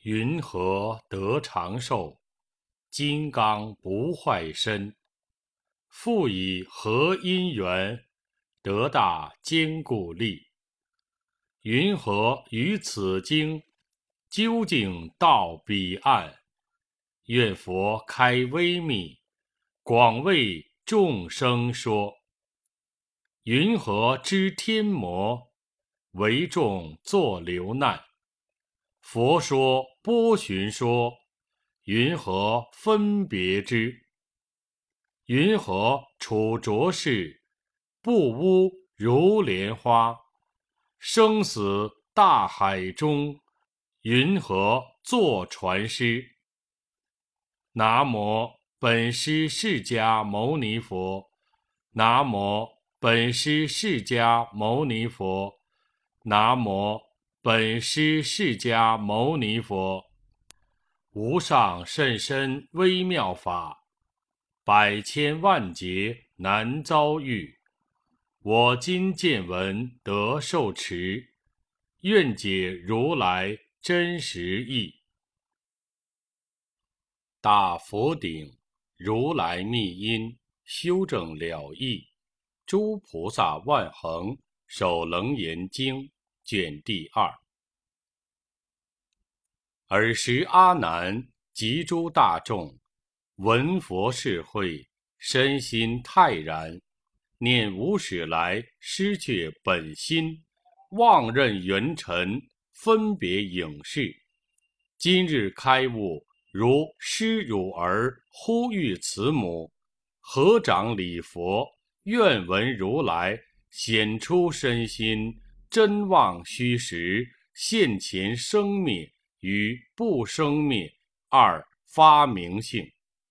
云何得长寿？金刚不坏身。复以何因缘，得大坚固力？云何于此经，究竟到彼岸？愿佛开微密，广为众生说。云何知天魔，为众作流难？佛说波旬说，云何分别之？云何处浊世，不污如莲花？生死大海中，云何作船师？南无本师释迦牟尼佛。南无本师释迦牟尼佛。南无本师释迦牟尼佛。无上甚深微妙法，百千万劫难遭遇。我今见闻得受持，愿解如来真实义。大佛顶如来密因，修正了义。诸菩萨万恒，守楞严经卷第2。尔时阿难及诸大众，闻佛事会，身心泰然，念无始来失却本心，妄认缘尘，分别影视。今日开悟，如师汝儿呼吁慈母，合掌礼佛，愿闻如来显出身心，真妄虚实，现前生灭与不生灭二发明性。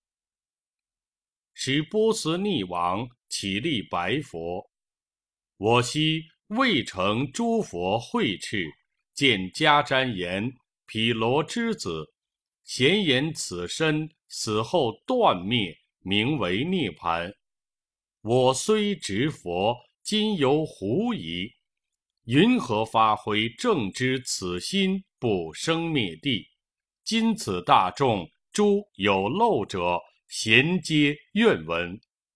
使波斯匿王起立白佛：我昔未成诸佛慧敕，见迦旃延毗罗之子，咸言此身死后断灭，名为涅盘。我虽执佛，今犹狐疑，云何发挥正知此心不生灭地？今此大众诸有漏者，咸皆愿闻。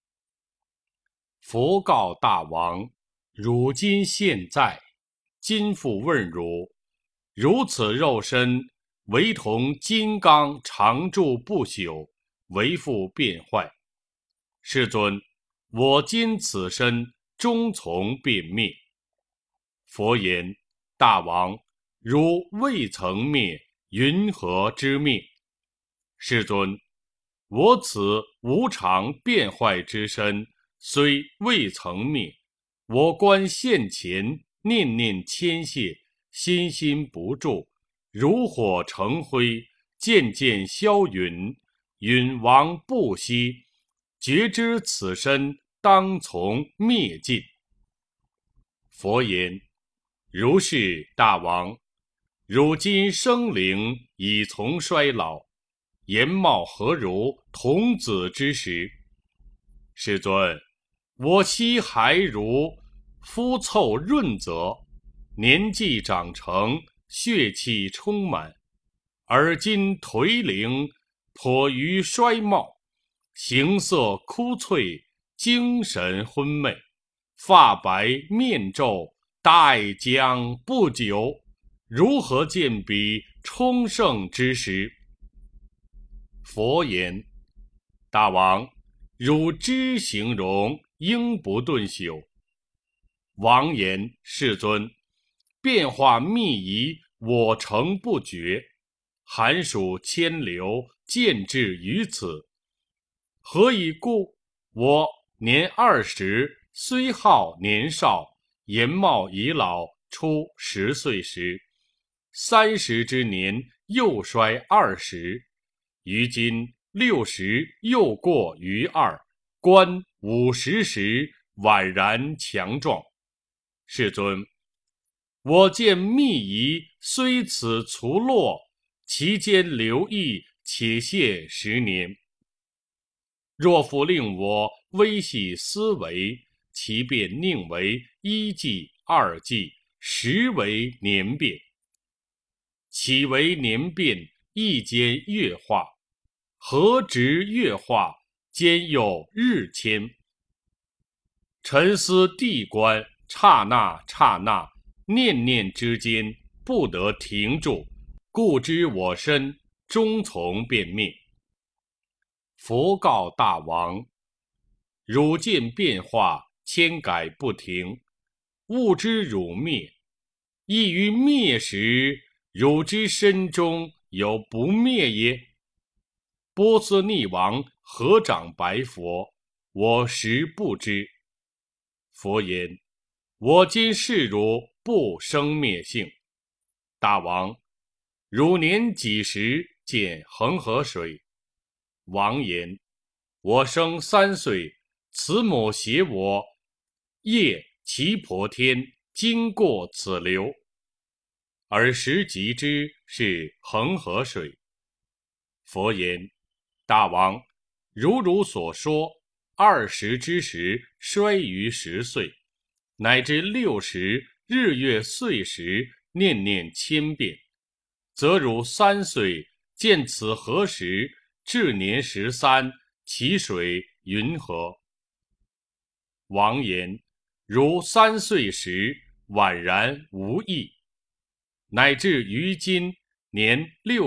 佛告大王：汝今现在，今复问汝：如此肉身，唯同金刚常住不朽，为复变坏。世尊，我今此身终从变灭。佛言：大王，如未曾灭，云何之灭？世尊，我此无常变坏之身，虽未曾灭，我观现前，念念牵系，心心不住，如火成灰，渐渐消陨，陨亡不息，觉知此身当从灭尽。佛言：如是大王，汝今生灵已从衰老，颜貌何如童子之时？世尊，我昔还如肤凑润泽，年纪长成，血气充满，而今颓零，颇于衰貌，形色枯脆，精神昏昧，发白面皱，待将不久，如何见彼充盛之时？佛言：大王，汝之形容，应不顿朽。王言：世尊，变化密仪，我诚不觉，寒暑迁流，渐至于此。何以故？我年20，虽好年少，颜貌已老，初10岁时，30之年又衰20，于今60又过于2，观50时宛然强壮。世尊，我见密仪虽此除落，其间留意且谢10年。若复令我微细思维，其便宁为1纪、2纪，实为年变。 岂为年变，亦兼月化？何直月化，兼有日迁？沉思地观，刹那刹那，念念之间，不得停住，故知我身终从变灭。佛告大王：汝见变化，千改不停，物之汝灭，亦于灭时，汝之身中有不灭耶？波斯匿王合掌白佛：我实不知。佛言：我今示汝不生灭性。大王，汝年几时见恒河水？王言：我生3岁，慈母携我夜骑婆天，经过此流，而时即之是恒河水。佛言：大王，如汝所说，20之时衰于10岁，乃至60日月岁时，念念千变，则汝3岁见此河时，至年13，其水云何？王言：如3岁时，宛然无异，乃至于今年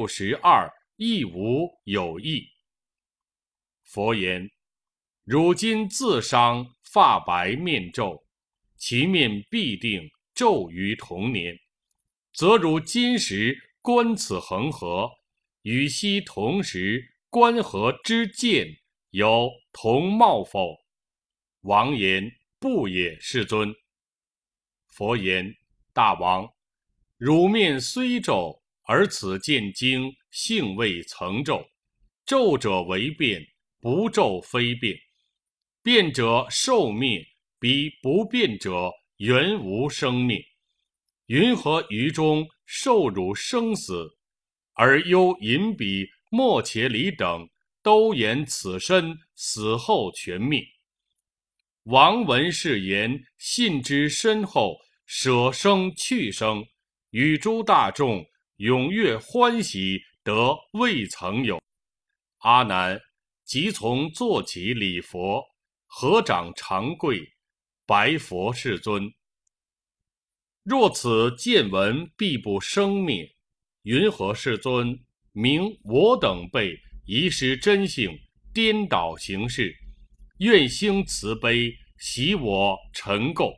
62，亦无有异。佛言：汝今自伤，发白面皱，其面必定皱于同年，则汝今时观此恒河，与昔同时观河之见有同貌否？王言：不也，世尊。佛言：大王，汝面虽皱，而此见经性未曾皱，皱者为变，不皱非变，变者寿灭，彼不变者原无生灭。云何于中受辱生死？而忧隐彼、莫伽离等都言此身死后全灭。王闻是言，信之深厚，舍生去生，与诸大众踊跃欢喜，得未曾有。阿难即从坐起礼佛，合掌长跪，白佛世尊：若此见闻必不生灭，云何世尊名我等辈遗失真性，颠倒行事，愿兴慈悲，洗我尘垢？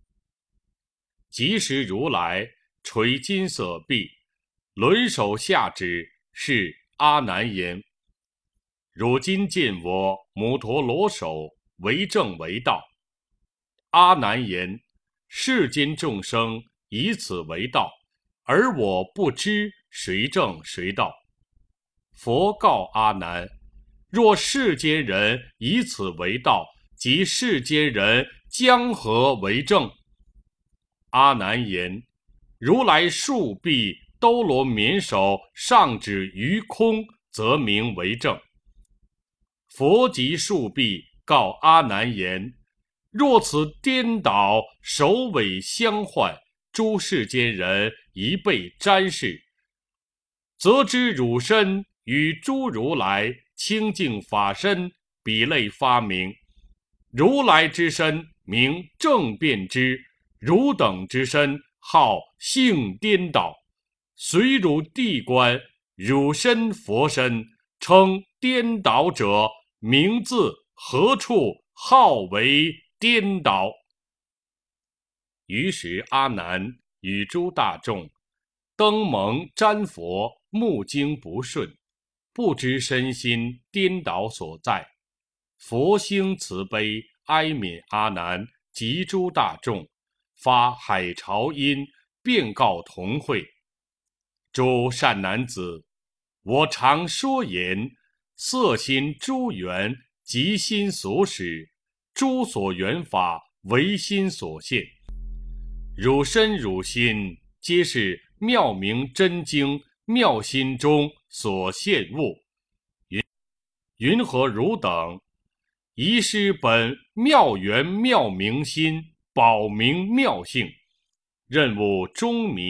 即时如来垂金色臂，轮手下指，是阿难言：汝今见我摩陀罗手，为正为道。阿难言：世间众生以此为道，而我不知谁正谁道。佛告阿难：若世间人以此为道，即世间人将何为正？阿难言：如来竖臂兜罗绵手，上指于空，则名为正。佛即竖臂告阿难言：若此颠倒，首尾相换，诸世间人一被沾视，则知汝身与诸如来清净法身比类发明。如来之身名正遍知，汝等之身号性颠倒。随汝谛观，汝身佛身，称颠倒者，名字何处？号为颠倒。于是阿难与诸大众登蒙瞻佛，目经不顺，不知身心颠倒所在。佛兴慈悲，哀悯阿难及诸大众，发海潮音，便告同会：诸善男子，我常说言，色心诸缘，即心所使，诸所缘法，唯心所现。汝身汝心，皆是妙明真经妙心中所现物。云何汝等遗失本妙缘妙明心，保明妙性，任务中迷，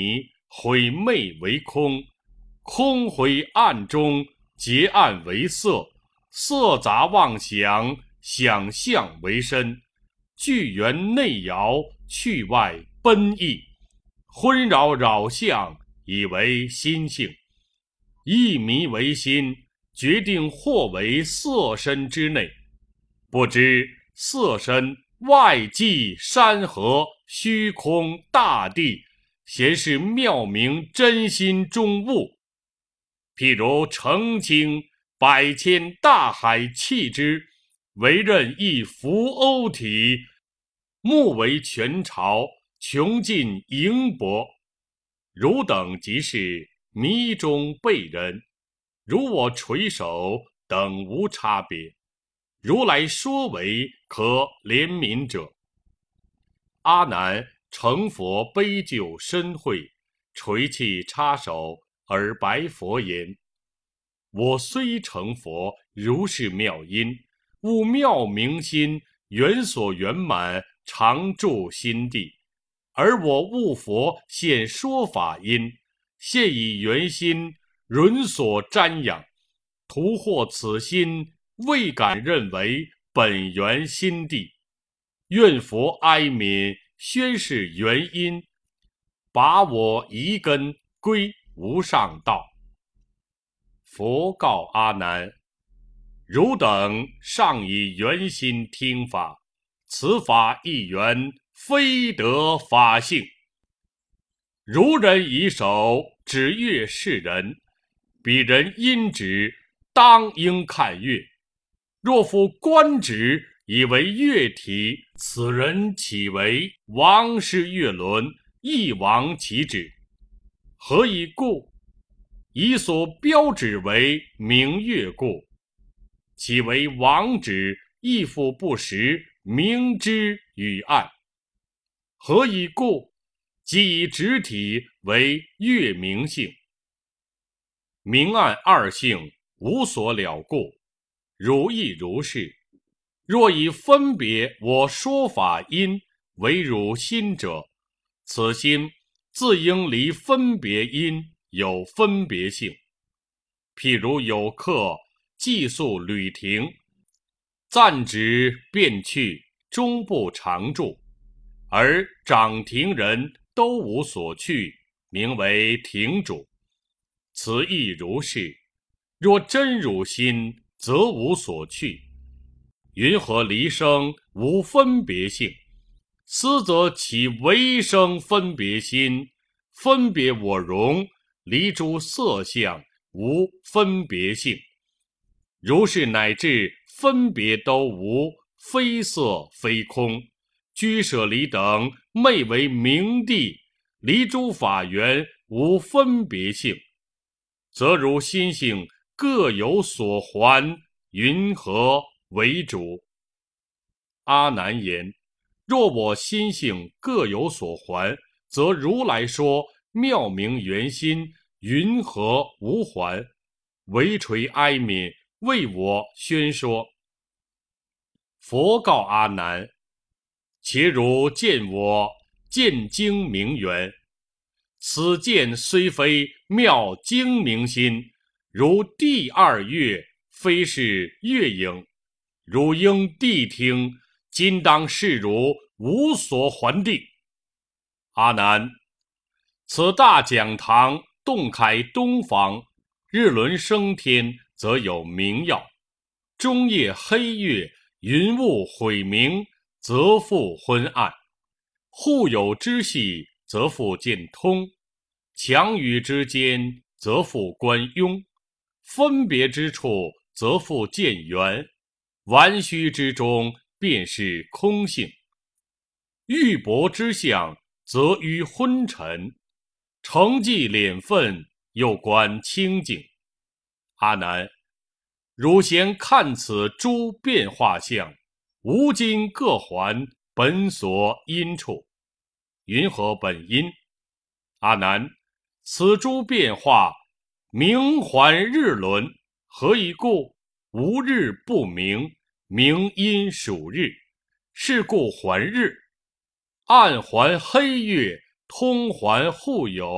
毁昧为空，空回暗中，结暗为色，色杂妄想，想象为身，聚缘内摇，去外奔逸，昏扰扰相，以为心性，一迷为心，决定或为色身之内，不知色身外际山河虚空大地，咸是妙明真心中物。譬如澄清百千大海气之，为任一浮欧体，目为全潮，穷尽盈博。汝等即是迷中悖人，如我垂手，等无差别。如来说为可怜悯者。阿难成佛悲救深慧，垂泣插手而白佛言：我虽成佛，如是妙因，悟妙明心，圆所圆满，常住心地。而我悟佛现说法因，现以圆心润所瞻仰，徒获此心，未敢认为本源心地。愿佛哀悯，宣示原因，把我移根归无上道。佛告阿难：汝等尚以圆心听法，此法一圆，非得法性。如人以手指月示人，彼人因指，当应看月。若复观指，以为月体，此人岂为王师月轮，一王其指？何以故？以所标指为明月故。岂为王指，亦复不识，明之与暗？何以故？即以指体为月明性，明暗二性无所了故，汝亦如是。若以分别我说法因为汝心者，此心自应离分别因，有分别性。譬如有客寄宿旅亭，暂止便去，终不常住，而掌亭人都无所去，名为亭主。此亦如是。若真汝心，则无所去。云何离生无分别性？斯则其为生分别心，分别我容，离诸色相，无分别性。如是乃至分别都无，非色非空，居舍离等昧为明地，离诸法缘，无分别性，则如心性各有所还，云何为主？阿难言：若我心性各有所还，则如来说妙明圆心，云何无还？唯垂哀悯，为我宣说。佛告阿难：且汝见我见精明圆，此见虽非妙精明心，如第二月，非是月影，汝应谛听，今当示汝无所还定。阿难，此大讲堂洞开东方，日轮升天，则有明耀；中夜黑月，云雾晦明，则复昏暗；互有之系，则复见通；强与之间，则复观庸；分别之处，则复见圆；玩虚之中，便是空性；玉帛之相，则于昏沉；承继敛分，又观清净。阿难，汝咸看此诸变化相，无今各还本所因处。云何本因？阿难，此诸变化明还日轮，何以故？无日不明，明因属日，是故还日；暗还黑月，通还互有，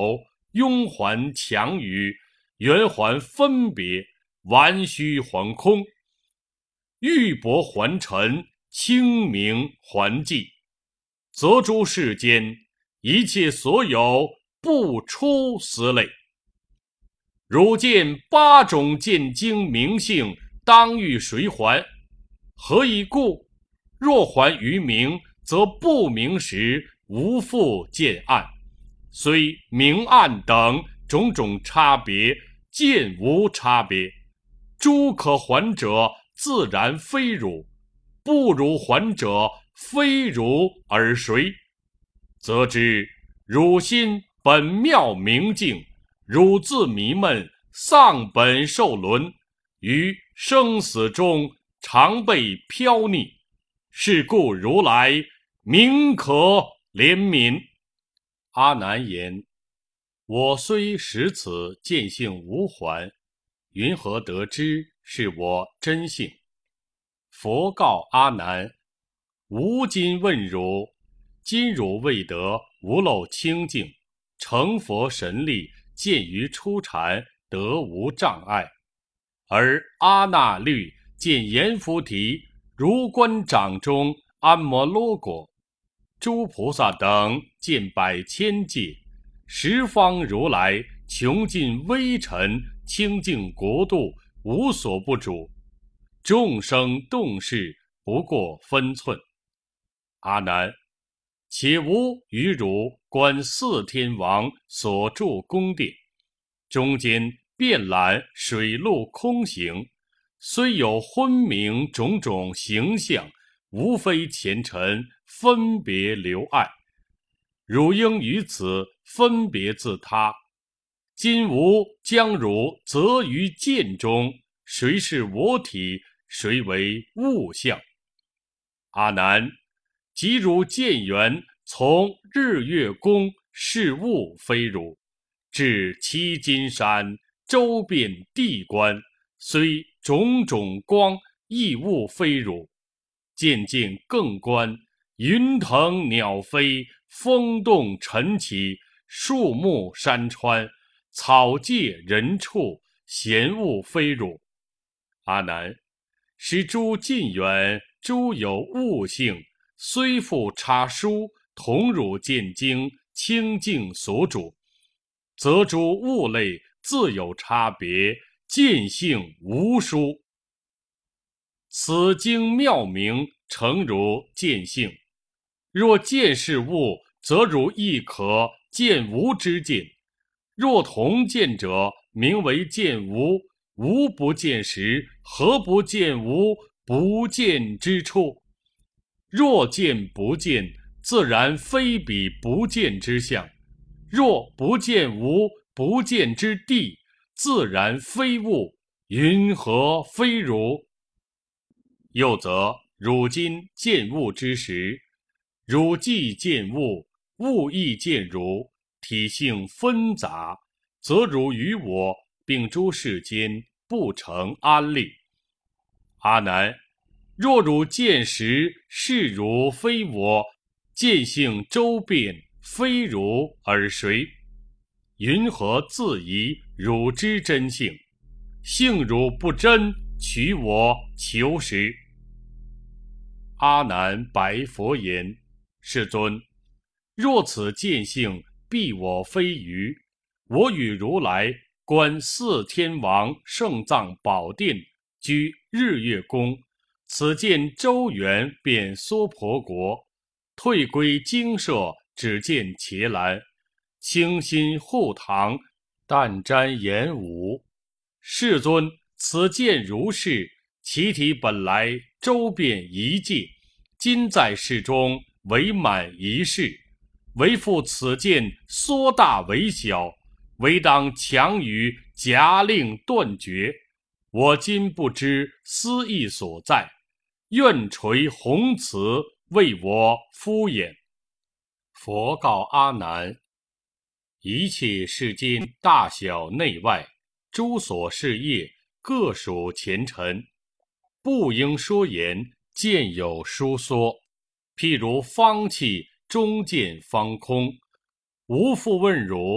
庸还强于，圆还分别，玩虚还空，玉帛还尘，清明还寂，则诸世间一切所有不出斯类。汝见八种见经明性，当欲谁还？何以故？若还于明，则不明时无复见暗，虽明暗等种种差别，见无差别。诸可还者，自然非汝；不如还者，非汝而谁？则知汝心本妙明净，汝自迷闷，丧本受轮，于生死中常被飘溺。是故如来明可怜悯。阿难言：我虽识此见性无还，云何得知是我真性？佛告阿难：吾今问汝，今汝未得无漏清净，成佛神力，见于初禅，得无障碍。而阿那律见阎浮提、如观掌中安摩罗果、诸菩萨等见百千界，十方如来穷尽微尘，清净国度，无所不主，众生动事不过分寸。阿难，且吾与汝观四天王所住宫殿，中间遍览水陆空行，虽有昏明种种形象，无非前尘分别留爱。汝应于此分别自他。今吾将汝择于见中，谁是我体，谁为物象？阿难，即汝见缘，从日月宫视物非汝，至七金山周遍地观，虽种种光，亦物非汝。渐渐更观，云腾鸟飞，风动尘起，树木山川，草芥人畜，闲物非汝。阿难，使诸近远，诸有物性，虽复差殊，同汝见经清净所主，则诸物类自有差别，见性无殊。此经妙明，诚如见性。若见是物，则汝亦可见无之见；若同见者，名为见无。无不见时，何不见无不见之处？若见不见，自然非彼不见之相；若不见无不见之地，自然非物。云何非汝？又则汝今见物之时，汝既见物，物亦见汝，体性纷杂，则汝与我并诸世间不成安立。阿难，若汝见时是汝非我，见性周遍，非汝而谁？云何自疑汝之真性？性汝不真，取我求实。阿难白佛言：世尊，若此见性必我非余，我与如来观四天王圣藏宝殿，居日月宫，此见周圆遍娑婆国，退归精舍，只见伽蓝，清心护堂，但瞻言武。世尊，此见如是，其体本来周遍一界，今在世中为满一世，唯复此见缩大为小，唯当强于夹令断绝。我今不知思意所在，愿垂弘慈为我敷衍。佛告阿难：一切世间大小内外，诸所事业，各属前尘，不应说言，见有疏缩。譬如方气中见方空，吾复问汝：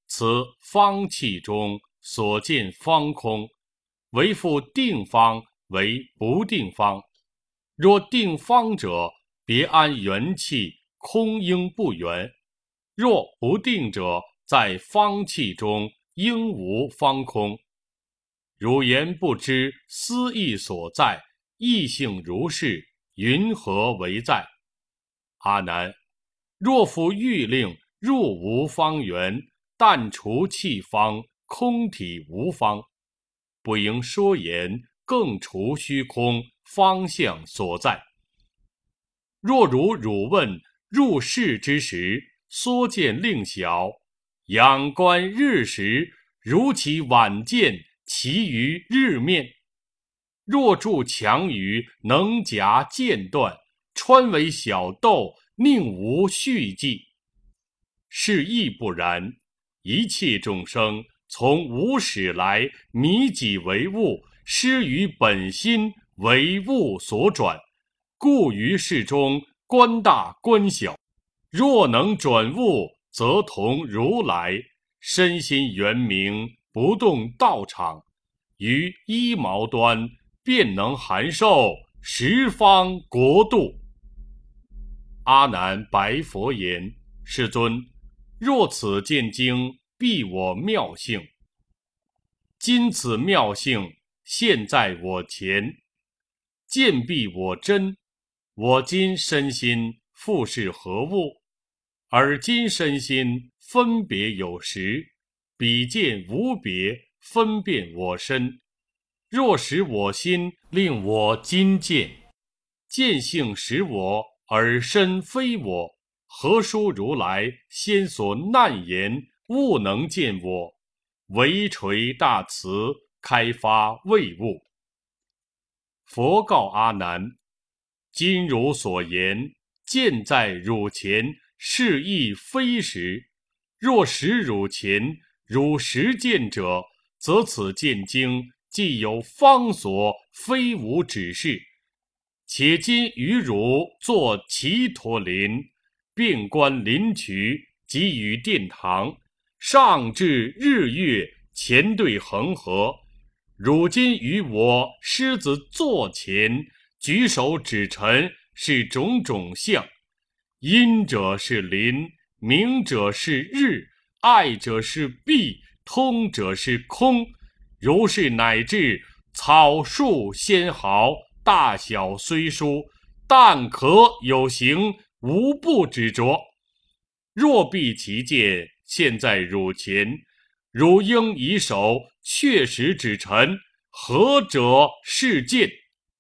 此方气中所见方空，为复定方为不定方。若定方者，别安元气，空应不圆；若不定者，在方气中应无方空。汝言不知思意所在，意性如是，云何为在？阿难，若夫欲令入无方圆，但除气方，空体无方，不应说言，更除虚空方向所在。若如汝问入世之时，缩见令小，仰观日时，如其晚见其于日面。若筑墙隅，能夹间断，穿为小豆，宁无续迹？是亦不然。一切众生从无始来，迷己为物，失于本心，为物所转，故于世中观大观小。若能转物，则同如来，身心圆明，不动道场，于一毛端，便能含受十方国度。阿难白佛言：世尊，若此见经，必我妙性。今此妙性现在我前，见必我真。我今身心复是何物？而今身心分别有时，彼见无别，分辨我身。若使我心令我今见，见性使我，而身非我，何殊如来先所难言，勿能见我，唯垂大慈，开发未悟。佛告阿难：今汝所言，见在汝前，是亦非实。若实汝前，汝实见者，则此见经既有方所，非无指示。且今与汝作祇陀林，遍观林渠，给予殿堂，上至日月，前对恒河。汝今与我狮子座前，举手指陈，是种种相。阴者是林，明者是日，爱者是弊，通者是空。如是乃至草树纤毫，大小虽殊，但可有形，无不执着。若必其见，现在汝前，汝应以手确实指陈，何者是见？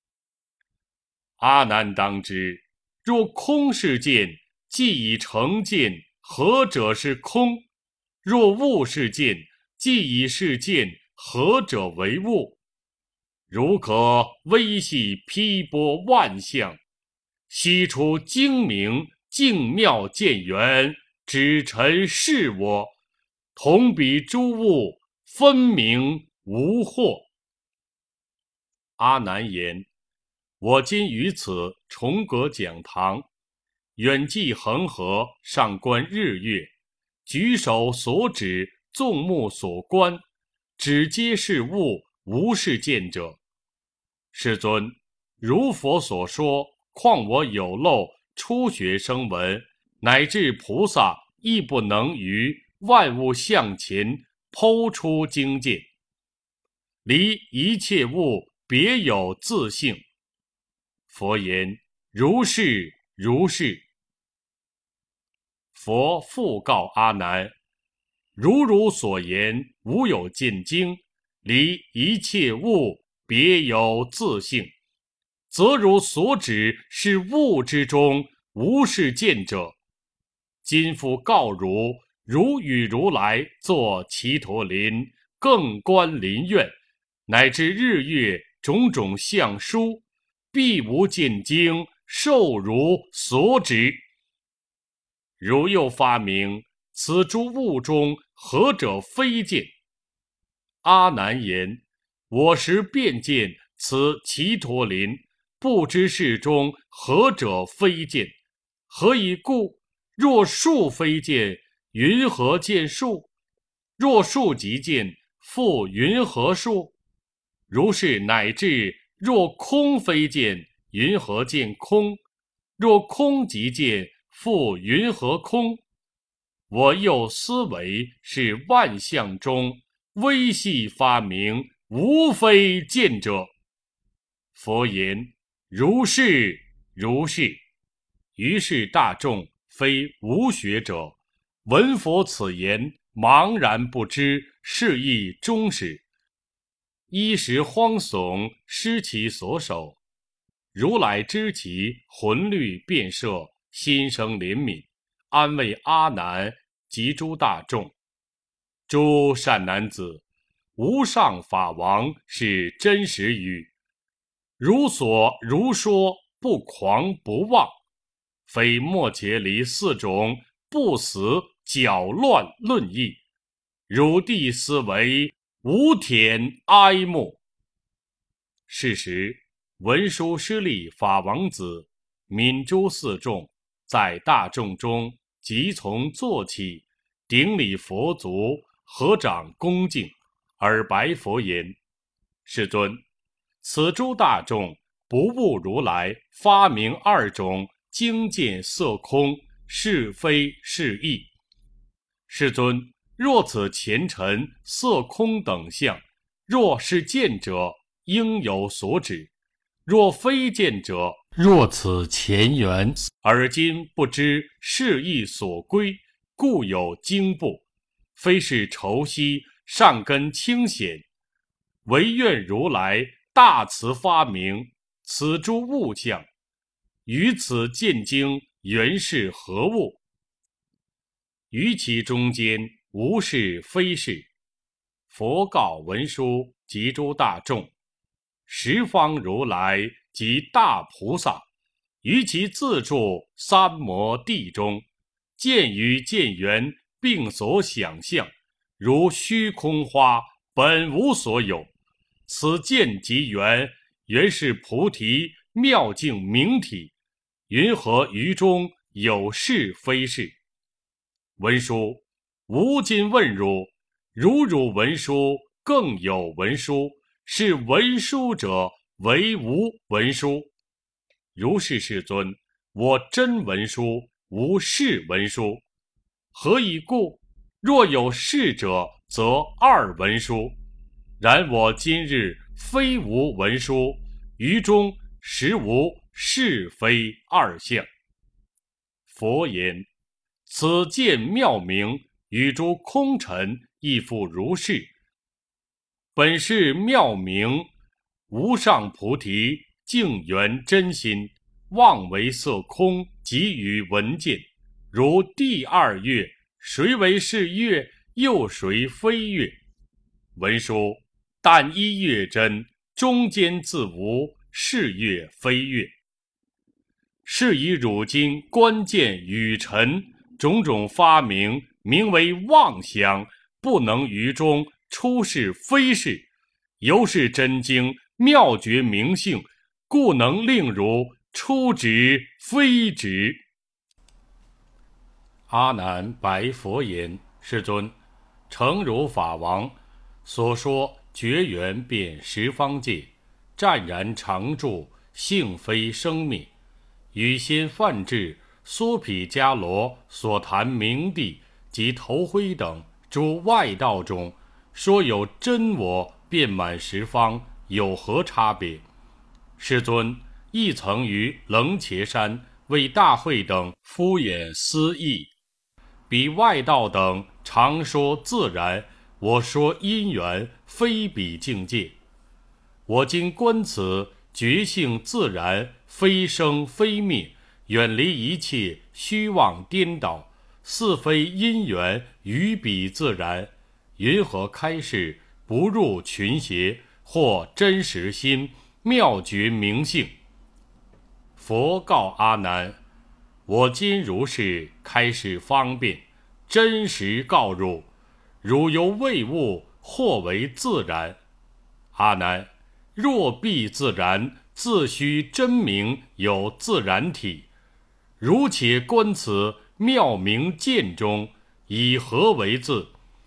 阿难当知，若空是见，既已成见，何者是空？若物是见，既已是见，何者为物？如可微细披波万象，悉出精明，净妙见源，指陈是我，同彼诸物，分明无惑。阿难言：我今于此重阁讲堂，远寄恒河，上观日月，举手所指，纵目所观，只皆是物，无是见者。世尊，如佛所说，况我有漏，初学声闻，乃至菩萨，亦不能于万物向前剖出经见，离一切物，别有自性。佛言：如是如是。佛复告阿难：如汝所言，无有见经，离一切物，别有自性，则汝所指是物之中，无是见者。今复告汝，汝与如来作祇陀林，更观林苑，乃至日月种种相殊，必无见经，受汝所指。汝又发明，此诸物中，何者非见？阿难言：我实便见此祇陀林，不知世中何者非见？何以故？若树非见，云何见树？ 若数即见，复云何数？如是乃至若空非见，云何见空？若空即见，复云何空？我又思维是万象中微细发明，无非见者。佛言：如是如是。于是大众非无学者，闻佛此言，茫然不知是义终始。一时荒悚，失其所守。如来知其魂律变摄，心生怜悯，安慰阿难及诸大众。诸善男子，无上法王是真实语，如所如说，不狂不妄，非末伽离四种不死搅乱论议，汝地思维，无田哀慕。是时，文殊师利法王子悯诸四众，在大众中即从坐起，顶礼佛足，合掌恭敬，而白佛言：世尊，此诸大众不悟如来发明二种经见色空，是非是义。世尊，若此前尘色空等相，若是见者，应有所指；若非见者，若此前缘，而今不知是义所归，故有惊怖。非是愁兮，上根清显，唯愿如来大慈发明此诸物象，于此见经原是何物？于其中间无是非是。佛告文殊及诸大众：十方如来及大菩萨，于其自住三摩地中，见与见缘并所想象，如虚空花，本无所有。此见即缘，原是菩提妙境明体，云何于中有是非是？文殊，吾今问汝，如汝文殊，更有文殊，是文殊者为无文殊。如是世尊，我真文殊，无是文殊。何以故？若有是者，则二文殊。然我今日非无文殊，于中实无是非二相。佛言：此见妙明，与诸空尘亦复如是。本是妙明，无上菩提净圆真心，妄为色空，即与闻见。如第二月，谁为是月？又谁非月？文殊，但一月真，中间自无是月非月。是以汝今观见语尘种种发明，名为妄想，不能于中出是非是，由是真经妙觉明性，故能令汝出执非执。阿难白佛言：世尊，诚如法王所说，觉缘遍十方界，湛然常住，性非生灭。与先梵志、梭毗迦罗所谈明地及头灰等诸外道中，说有真我遍满十方，有何差别？世尊亦曾于楞伽山为大会等敷衍思议，彼外道等常说自然，我说因缘，非彼境界。我今观此觉性自然，非生非灭，远离一切虚妄颠倒，似非因缘，于彼自然。云何开示，不入群邪，或真实心，妙觉明性？佛告阿难：我今如是开示方便，真实告汝，汝犹未悟，或为自然。阿难，若必自然，自须真明有自然体。如且观此妙明见中，以何为自？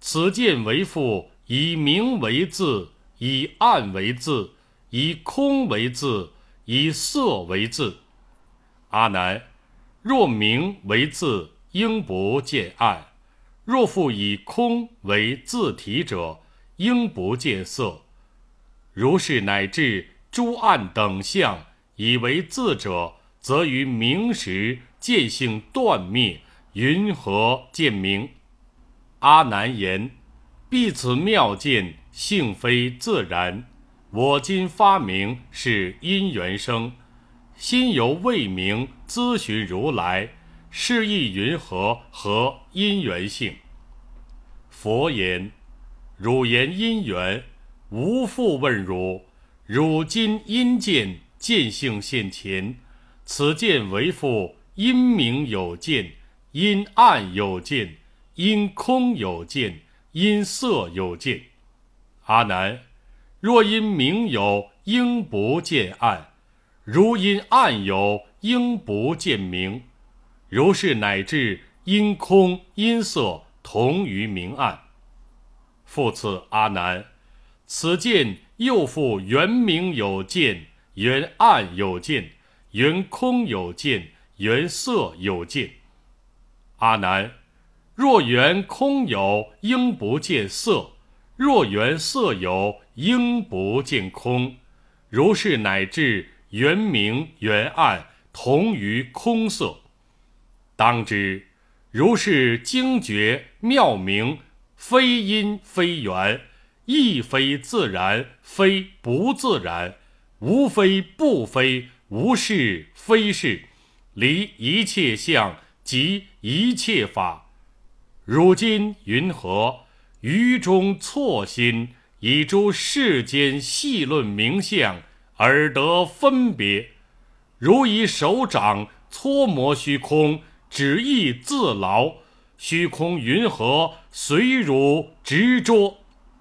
此见为父，以明为字，以暗为字，以空为字，以色为字。阿难，若明为字，应不见暗；若复以空为字体者，应不见色。如是乃至诸暗等相，以为字者，则于明时见性断灭，云何见明？阿难言：必此妙见，性非自然。我今发明，是因缘生。心犹未明，咨询如来，是意云何？何因缘性？佛言：汝言因缘，吾复问汝：汝今因见，见性现前，此见为复，因明有见，因暗有见，因空有见，因色有见。阿难，若因明有，应不见暗；如因暗有，应不见明。如是乃至因空因色同于明暗。复次，阿难，此见又复缘明有见，缘暗有见，缘空有见，缘色有见。阿难，若缘空有，应不见色；若缘色有，应不见空。如是乃至缘明缘暗同于空色。当知如是经觉妙明，非因非缘，亦非自然，非不自然，无非不非，无是非是，离一切相，即一切法。汝今云何？于中错心，以诸世间细论名相，而得分别。如以手掌搓磨虚空，只意自劳，虚空云何？随汝执着。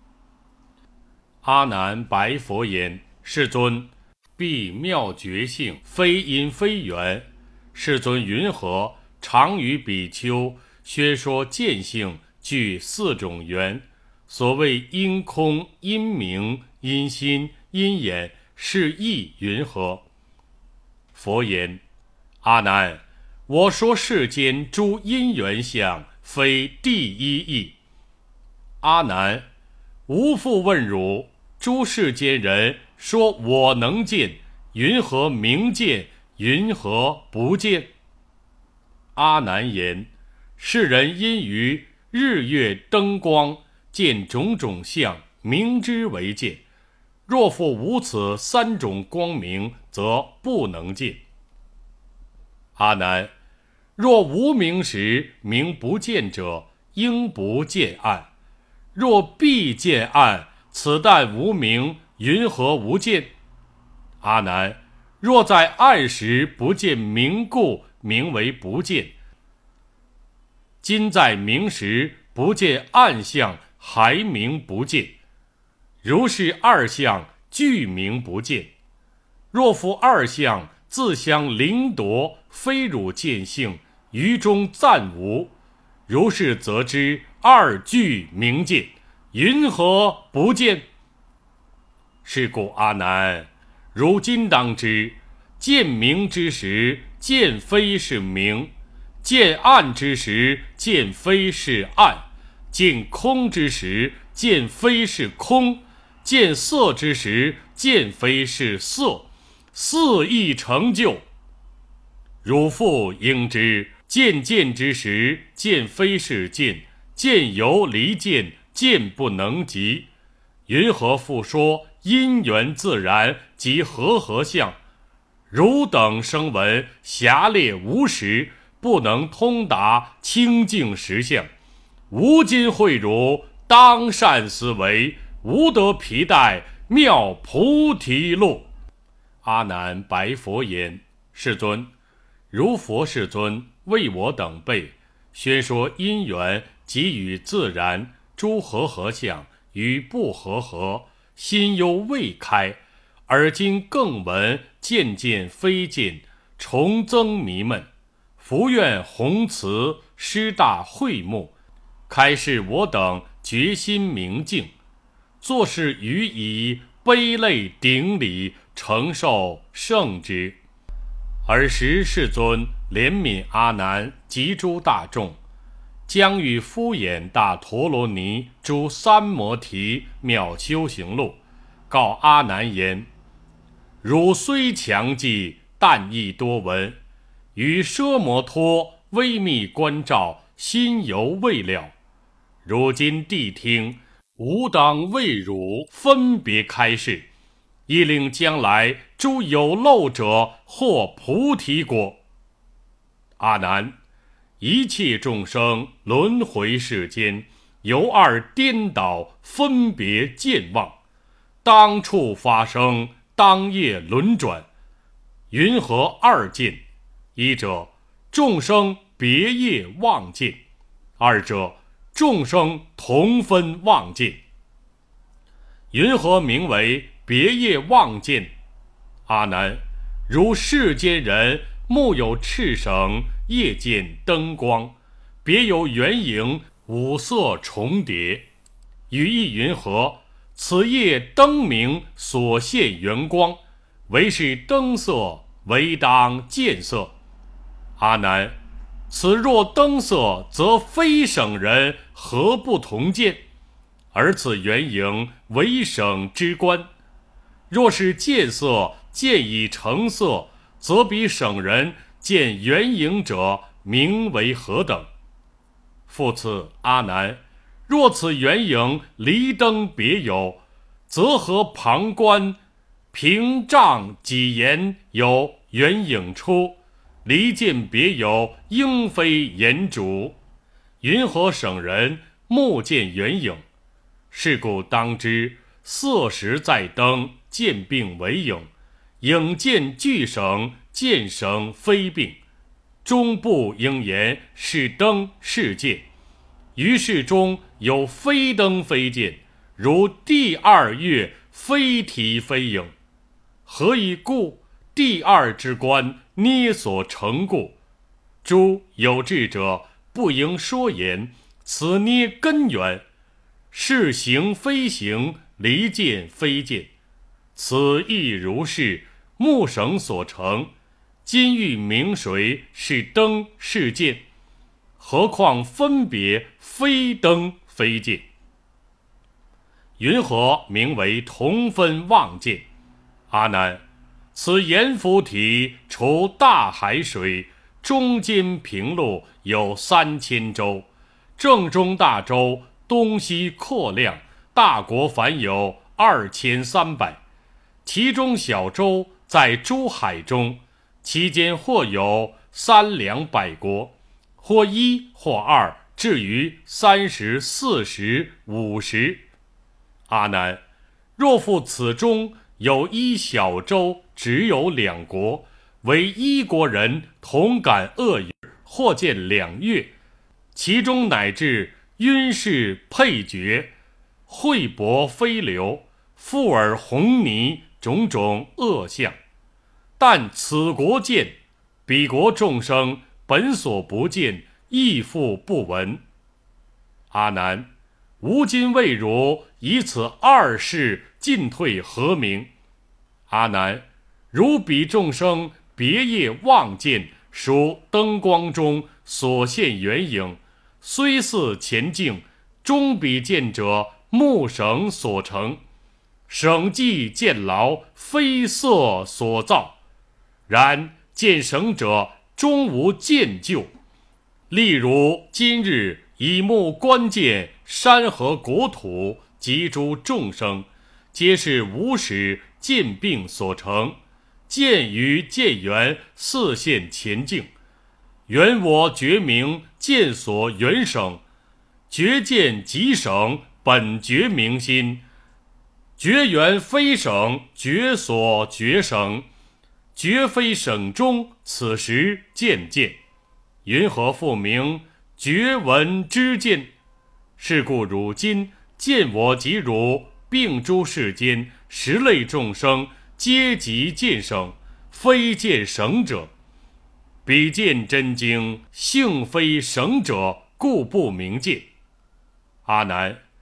阿难白佛言：世尊，必妙觉性，非因非缘。世尊云何？常与比丘宣说见性具4种缘，所谓因空、因明、因心、因眼，是意云何？佛言：阿难，我说世间诸因缘相，非第一义。阿难，吾复问汝：诸世间人说我能见，云何明见？云何不见？阿难言：世人因于日月灯光见种种相，明之为见；若复无此3种光明，则不能见。阿难，若无明时，明不见者，应不见暗；若必见暗，此但无明，云何无见？阿难，若在暗时不见明故，名为不见；今在明时不见暗相，还名不见。如是2相，俱名不见。若复2相自相凌夺，非汝见性，于中暂无。如是则知2俱明见，云何不见？是故阿难，如今当知，见明之时，见非是明；见暗之时，见非是暗；见空之时，见非是空；见色之时，见非是色。4义成就。汝复应知，见之时，见非是见；见由离见，见不能及。云何复说因缘自然及和相？汝等声闻狭劣无实，不能通达清净实相。吾今会汝，当善思维，无得皮带妙菩提路。阿难白佛言：世尊，如佛世尊为我等辈宣说因缘及与自然诸和相与不和，心忧未开，而今更闻见非见，重增迷闷。福愿弘慈师大慧目，开示我等决心明镜，做事予以悲泪顶礼，承受圣之。尔时世尊怜悯阿难及诸大众，将欲敷衍大陀罗尼诸三摩提妙修行路，告阿难言：汝虽强记，但亦多闻，于奢摩托微密关照，心犹未了。如今谛听，吾当为汝分别开示，亦令将来诸有漏者获菩提果。阿难，一切众生轮回世间，由二颠倒分别见妄，当处发生，当夜轮转。云何二见？一者众生别业妄见，二者众生同分妄见。云何名为别业妄见？阿难，如世间人目有赤绳，夜见灯光，别有圆影，五色重叠。语意云何？此夜灯明所现圆光，唯是灯色，唯当见色。阿难，此若灯色，则非省人何不同见？而此圆影为省之观。若是见色，见已成色，则比省人见圆影者名为何等？复次，阿难，若此圆影离灯别有，则何旁观屏障几言有圆影出，离见别有，应非言主。云何省人目见圆影？是故当知，色时在灯，见病为影，影见俱省，见省非病。终不应言是灯是见。于是中有非灯非见，如第二月非体非影。何以故？第二之观捏所成故。诸有智者不应说言，此捏根源。是行非行，离见非见，此亦如是，目绳所成。今欲明谁是灯是见？何况分别非灯非见？云何名为同分妄见？阿难，此阎浮提除大海水，中间平陆有3000洲，正中大洲，东西阔量，大国凡有2300，其中小洲在诸海中，其间或有300-200国，或一或二，至于30、40、50。阿难，若复此中有一小洲，只有2国，为一国人同感恶语，或见2月，其中乃至晕视配角，秽帛飞流，覆耳红泥，种种恶相。但此国见，彼国众生本所不见，亦复不闻。阿难，吾今为汝以此二事进退何明？阿难，如彼众生别业妄见，属灯光中所现圆影，虽似前境，终彼见者目绳所成，绳既见牢，非色所造。然见绳者终无见就。例如今日以目观见山河国土及诸众生，皆是无始见病所成，见于见缘似现前境。缘我觉明见所缘省，觉见即省，本觉明心。觉缘非省，觉所觉省，觉非省中，此时见见。云何复名觉闻知见？是故汝今见我及汝，并诸世间10类众生，皆即见省，非见省者。彼见真经，性非省者，故不明见。阿难，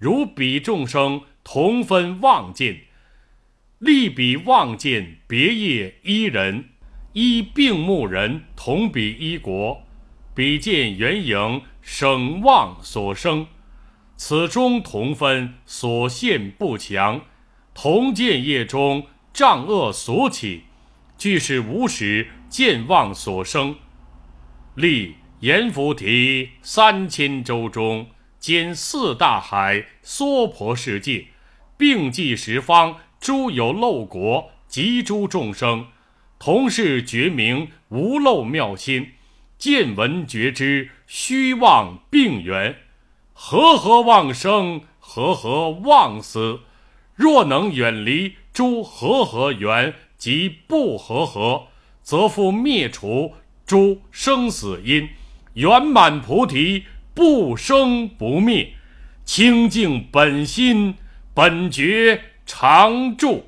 如彼众生同分望见，立彼望见别业一人，依并目人同彼一国，彼见圆盈省望所生，此中同分所现不强，同见业中障恶所起，俱是无始见望所生。立阎浮提3000洲中，兼4大海娑婆世界，并济十方诸有漏国及诸众生，同是觉明无漏妙心，见闻觉知虚妄并缘，和妄生，和妄死。若能远离诸和缘及不和，则复灭除诸生死因，圆满菩提，不生不灭，清净本心，本觉常住。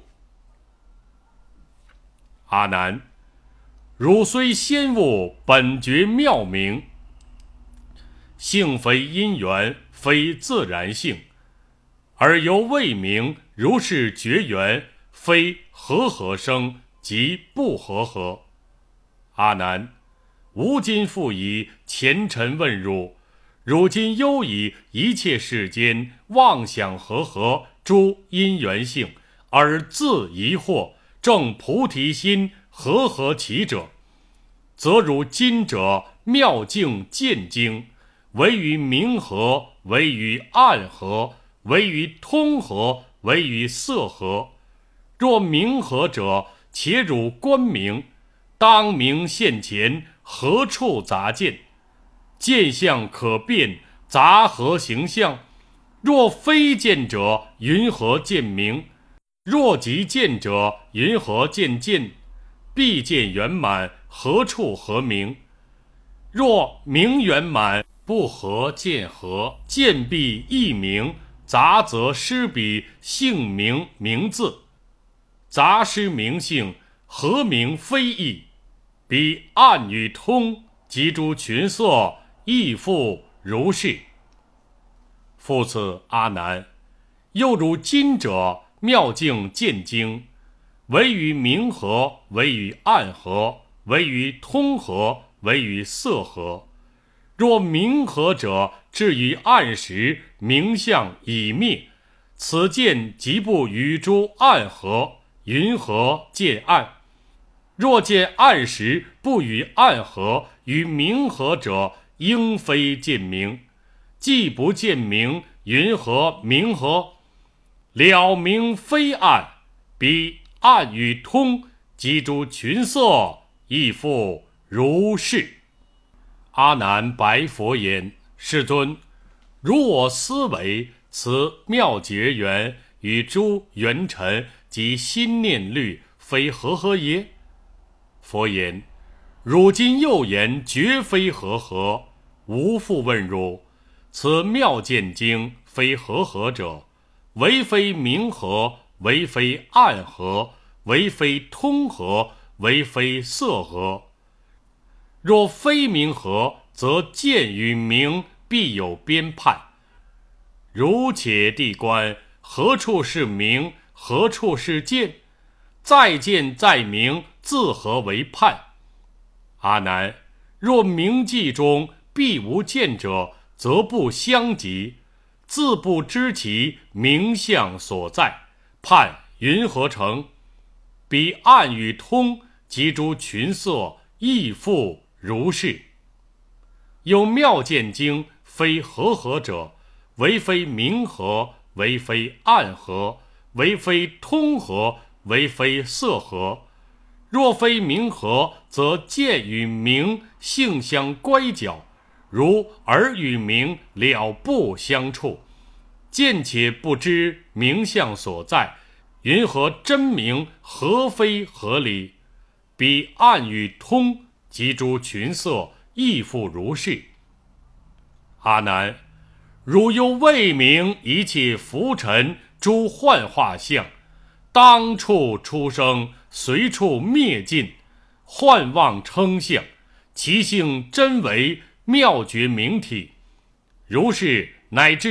阿难，汝虽先悟本觉妙明，性非因缘，非自然性，而犹未明如是觉缘，非和生即不和。阿难，吾今复以前尘问汝，汝今忧以一切世间妄想和诸因缘性，而自疑惑，正菩提心和其者，则汝今者妙境见经，唯于明和，唯于暗和，唯于通和，唯于色和。若明和者，且汝观明，当明现前，何处杂见？见相可辨，杂合形象。若非见者，云何见明？若即见者，云何见见？必见圆满，何处合明？若明圆满，不合见合，见必异明，杂则失彼性名名字，杂失明性，合明非异。彼暗与通，及诸群色，亦复如是。复次，阿难，又如今者妙境见经，唯于明和，唯于暗和，唯于通和，唯于色和。若明和者，至于暗时，明相已灭，此见即不与诸暗合，云何见暗？若见暗时不与暗合，与明合者，应非见明。既不见明，云何明合？了明非暗，彼暗与通，及诸群色，亦复如是。阿难白佛言：世尊，如我思维，此妙结缘与诸缘尘及心念虑，非和耶？佛言：汝今又言绝非和，吾复问汝：此妙见经非和者，唯非明和，唯非暗和，唯非通和，唯非色和。若非明和，则见与明必有边判。如且谛观，何处是明，何处是见？再见再明，自何为判？阿难，若明记中必无见者，则不相及，自不知其明相所在，判云何成？彼暗与通，及诸群色，亦复如是。有妙见经非和者，唯非明和，唯非暗和，唯非通和，唯非色和。若非明和，则见与明性相乖角，如耳与明了不相触。见且不知明相所在，云何真明何非合理？彼暗与通，及诸群色，亦复如是。阿难，汝又未明一切浮尘诸幻化相，当处出生，随处灭尽，幻妄称相，其性真为妙觉明体。如是乃至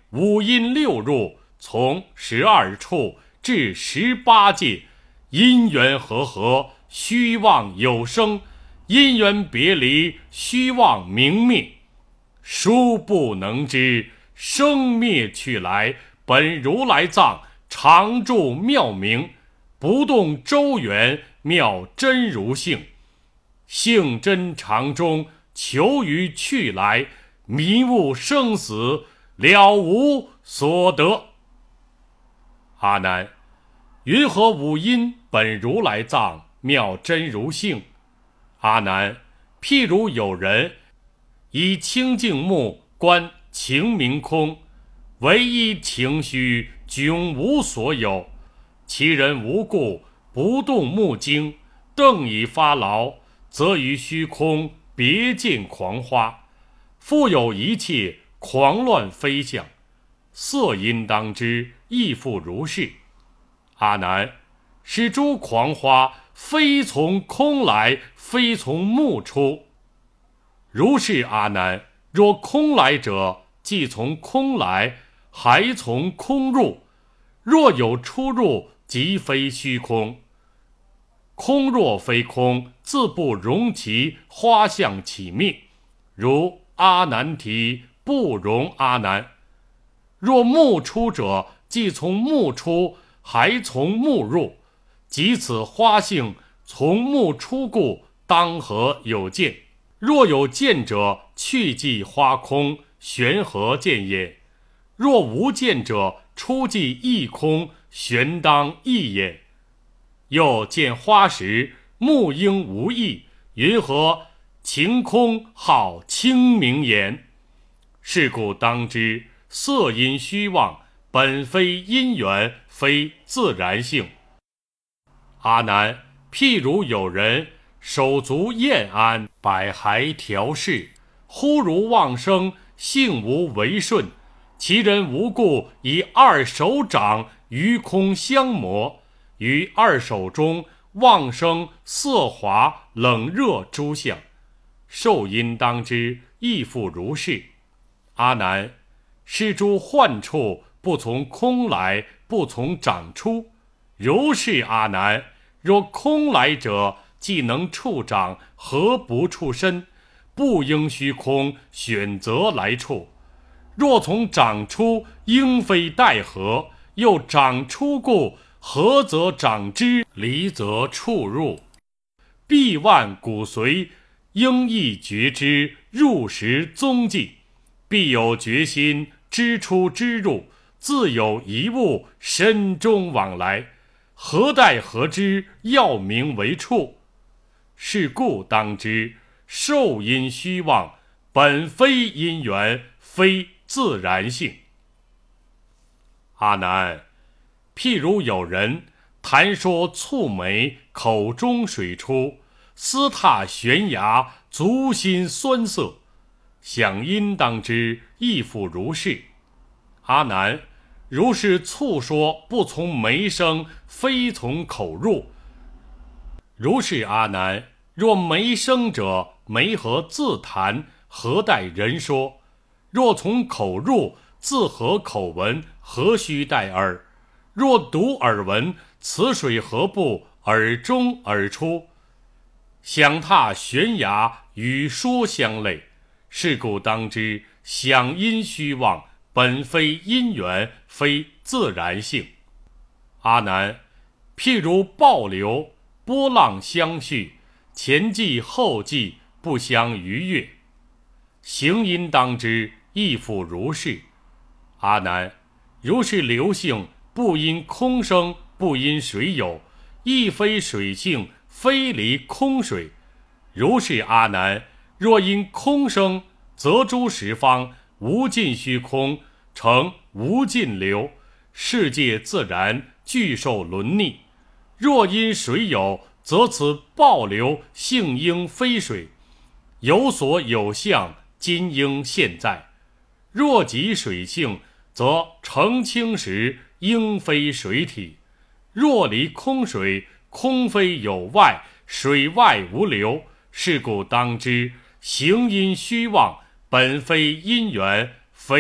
五阴六入，从12处至18界，因缘和合，虚妄有生；因缘别离，虚妄明灭。殊不能知，生灭去来，本如来藏，常住妙明，不动周圆，妙真如性。性真常中，求于去来，迷悟生死，了无所得。阿难，云何五阴本如来藏，妙真如性？阿难，譬如有人以清净目观情明空，唯一情虚，迥无所有。其人无故，不动目睛，瞪以发劳，则于虚空别见狂花，复有一切狂乱非相，色音当知，亦复如是。阿难，是诸狂花非从空来，非从目出。如是阿难，若空来者，即从空来，还从空入；若有出入，即非虚空。空若非空，自不容其花相起灭，如阿难提不容阿难。若目出者，即从目出，还从目入，即此花性从目出故，当何有见？若有见者，去即花空，玄何见也？若无见者，出即亦空，玄当亦也。又见花时，目应无异，云何晴空好清明言？是故当知，色因虚妄，本非因缘，非自然性。阿难，譬如有人手足厌安，百骸调饰，忽如妄生，性无为顺。其人无故以二手掌于空相磨，于二手中妄生色华冷热诸相，受因当知，亦复如是。阿难，是诸幻处不从空来，不从掌出。如是阿难，若空来者，既能触掌，何不触身？不应虚空选择来触。若从掌出，应非待何？又掌出故，合则掌之，离则触入。臂腕骨髓，应亦觉之，入时踪迹。必有决心，知出知入，自有一物，身中往来。何待何之？要名为处。是故当知，受因虚妄，本非因缘，非自然性。阿难，譬如有人谈说蹙眉，口中水出，思踏悬崖，足心酸涩，想因当知，亦复如是。阿难，如是蹙说，不从眉生，非从口入。如是阿难，若眉生者，眉何自谈？何待人说？若从口入，自何口闻？何须待耳？若独耳闻，此水何不耳中而出？想踏悬崖，与说相类。是故当知，想因虚妄，本非因缘，非自然性。阿难，譬如暴流，波浪相续，前继后继，不相逾越。行因当知，亦复如是。阿难，如是流性，不因空生，不因水有，亦非水性，非离空水。如是阿难，若因空生，则诸十方无尽虚空，成无尽流，世界自然俱受轮逆。若因水有，则此暴流性应非水，有所有相，今应现在。若即水性，则澄清时应非水体。若离空水，空非有外，水外无流。是故当知，行因虚妄，本非因缘，非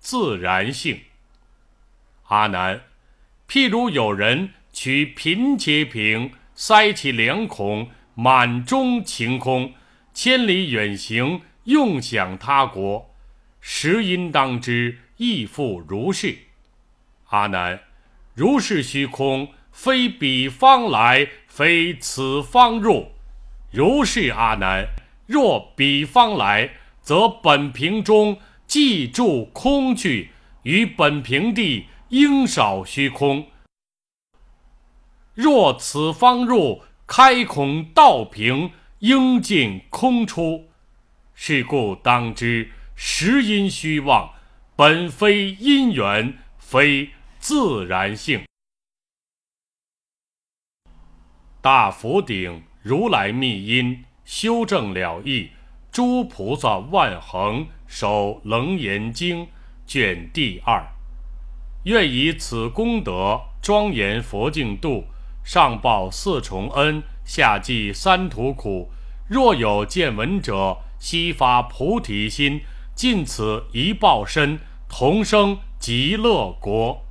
自然性。阿难，譬如有人取贫且瓶，塞其良孔，满中晴空，千里远行，用享他国，实应当知，亦复如是。阿难，如是虚空，非彼方来，非此方入。如是阿难，若彼方来，则本瓶中既住空去，于本瓶地应少虚空。若此方入，开孔道瓶，应尽空出。是故当知，实因虚妄，本非因缘，非自然性。大福顶如来密因，修正了义，诸菩萨万恒，守楞严经卷第2。愿以此功德，庄严佛净土，上报4重恩，下济3途苦。若有见闻者，悉发菩提心，尽此一报身，同生极乐国。